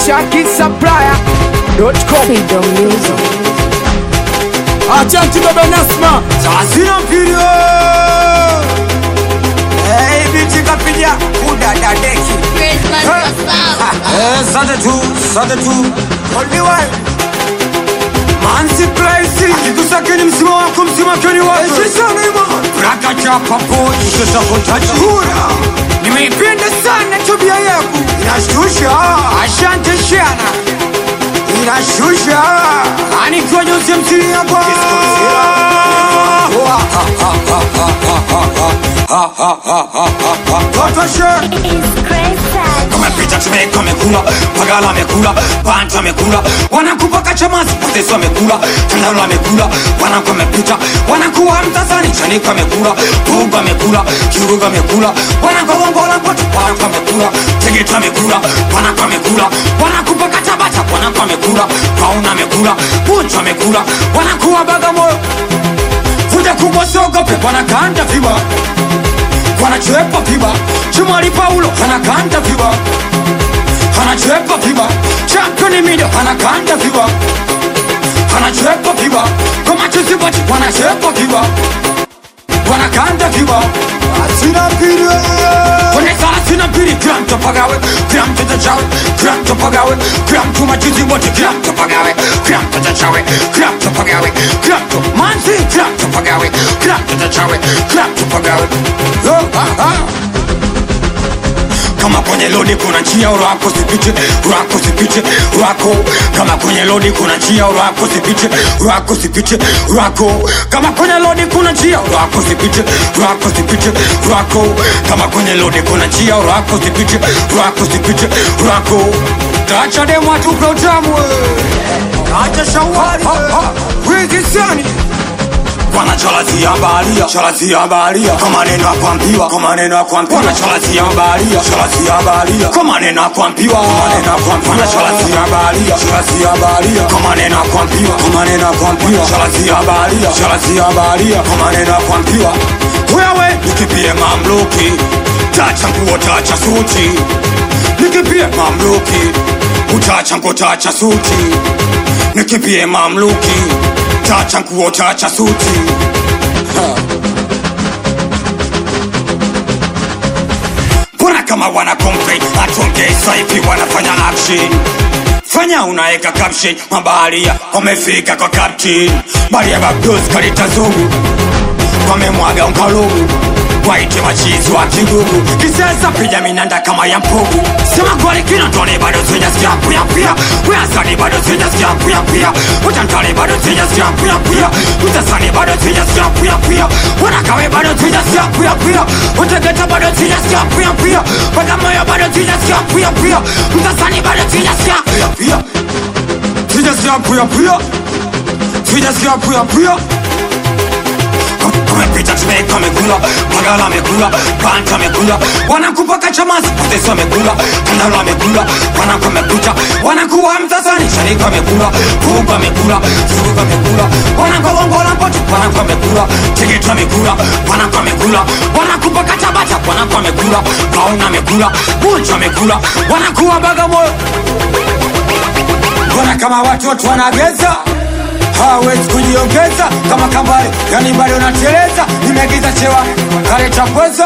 ShakiSupplier.com. Freedom Music. Achanti baba Nasma Sasina mpirio binti kapidia kudada deki Sade tu Only one Manzi Price Akikusa keni msima wako msima keni wako Sisana ima Raka chapa po Sisa kontaji Hura Nimeipenda sana tabia yako Inashtusha Asante shana Inashtusha Ani kwa nyusi msiri hapa Kamepita tumeka mekula, pagala mekula, panta mekula, wanakupa kachamasi, poteso mekula, tandala mekula, wanakuwa mepita, wanakuwa mtazani, chanika mekula, puga mekula, kiruga mekula, wanakuwa wambola pote, wanakuwa mekula, tegeta mekula, wanakuwa mekula, wanakupa katabata, wanakuwa mekula, pauna mekula, puncha mekula, wanakuwa bagamoyo, fuja kubwa sogope, wanakanda viba, wanachepa viba, Chumari Paulo anakanda viba, anachepa viba, Champion Mido anakanda viba, anachepa viba, kama chizibati wanachepa viba, wanakanda viba. Sina mpirio Kone sala sina piri, gram to pagawe, gram to the chawe, gram to pagawe, gram to machizibati, gram to pagawe, gram to the chawe, gram to pagawe, gram to manzi, gram to pagawe, gram to the chawe, gram to pagawe. Kama kwenye lodi kuna njia urako sipite, urako sipite, urako. Kama kwenye lodi kuna njia urako sipite, urako sipite, urako. Kama kwenye lodi kuna njia urako sipite, urako sipite, urako. Kama kwenye lodi kuna njia urako sipite, urako sipite, urako. Tacha demu atupe utamu Acha shawari Wiki sani Wana chalazia balia, chalazia balia. Kama neno akwampiwa, kama neno akwampiwa. Wana chalazia balia, chalazia balia. Kama neno akwampiwa, kama neno akwampiwa. Wana chalazia balia, chalazia balia. Kama neno akwampiwa, kama neno akwampiwa. Chalazia balia, chalazia balia. Kama neno akwampiwa. Wewe nikipie mamluki, tacha nguo tacha suti. Nikipie mamluki, utacha nguo tacha suti. Nikipie mamluki, tacha nguo tacha suti. Mbona kama wana complain atuongeza hivi wanafanya action. Fanya unaeka caption, mabaharia wamefika kwa captain. Baria babdos kalita zungu, wamemwaga unkalogu, waite machizi wa kigugu. Kisasa pija minanda kama ya mpugu. Sema kwali kina tone bado sijasikia puya puya. Weasani bado sijasikia puya puya. Utantale bado sijasikia puya puya. Utasani bado sijasikia puya puya. Wanakawe bado sijasikia puya puya. Utegeta bado sijasikia puya puya. Bagamoyo bado sijasikia puya puya. Utasani bado sijasikia puya puya. Sijasikia puya puya. Sijasikia puya puya. Kamepita tumeka mekula, pagala mekula, panta mekula. Wanakupa kachamasi, poteso mekula, tandala mekula. Wanakuwa mepita, wanakuwa mtazani, chanika mekula, puga mekula, furuga mekula. Wanakuwa wambola pote, wanakuwa mekula, tegeta mekula, wanakuwa mekula. Wanakupa katabata, wanakuwa mekula, pauna mekula, puncha mekula. Wanakuwa bagamoyo. Wana kama watoto wanageza, hawezi kujiongeza kama kambale, yani bado unateleza. Nimegiza chewa, kaleta pweza.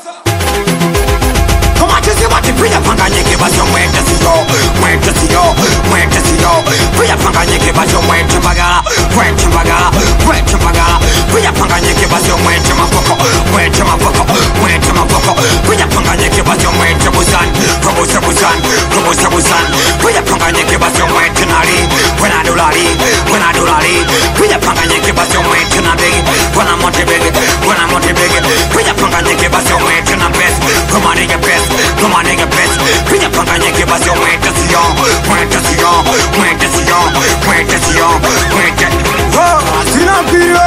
Kama chizibati pija panga nyeke basyo mwete siyo, mwete siyo, mwete siyo. Pija panga nyeke basyo mwete bagala, mwete bagala, mwete bagala. Pija panga nyeke basyo mwete mapoko, mwete mapoko, mwete mapoko. Pija panga nyeke basyo mwete buzan, robose buzan, robose buzan. Pija panga nyeke basyo mwete nari, wena dolari, wena dolari. Pija panga nyeke basyo mwete na begi, wena monte begi, wena monte begi. Pija panga nyeke basyo mwete na best, come on nigga best, come on nigga best. Pija panga nyeke basyo mwete siyo, mwete siyo, mwete siyo, mwete siyo, mwete. Sina mpirio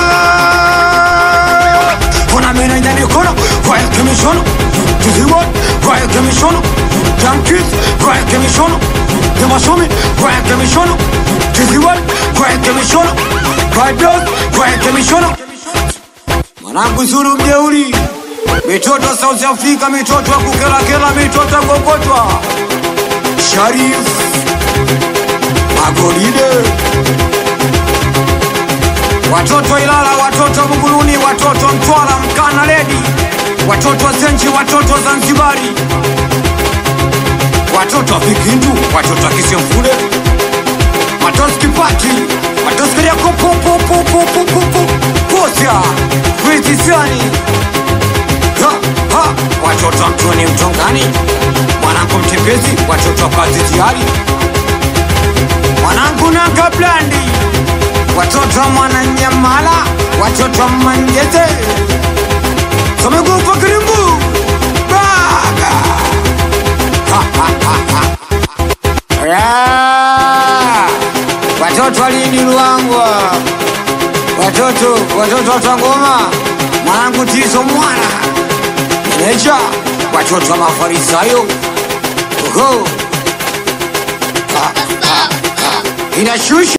Kuna mina njani kono, kwaya kemishono. Tuziwa, kwaya kemishono. Junkies, kwaya kemishono. Demashomi, kwaya kemishono. Tuziwa, kwaya kemishono. Kwaya kwaya kemishono. Mwanangu Zulu mjeuri Mitoto South Africa, mitoto wa kukela kela, mitoto wa kokotwa Sharif Magoride, watoto Ilala, watoto Buguruni, watoto Mtwara, Mkana Ledi, watoto Zenji, watoto Zanzibari, watoto Vikindu, watoto Kisemfule, Matoski Pati, Matoski ya Kosia, Kwitisiani, watoto Mtoni Mtongani, mwanangu Mtembezi, watoto Kaziziari, mwanangu Nanga Blandi, watoto Mwananyamala, watoto Manjete, Somekufa Kirimbu, Baga, watoto Walindi Luangwa, watoto Tangoma, mwanangu Tizo Mwana, Meneja, watoto Mafarisayo, inashusha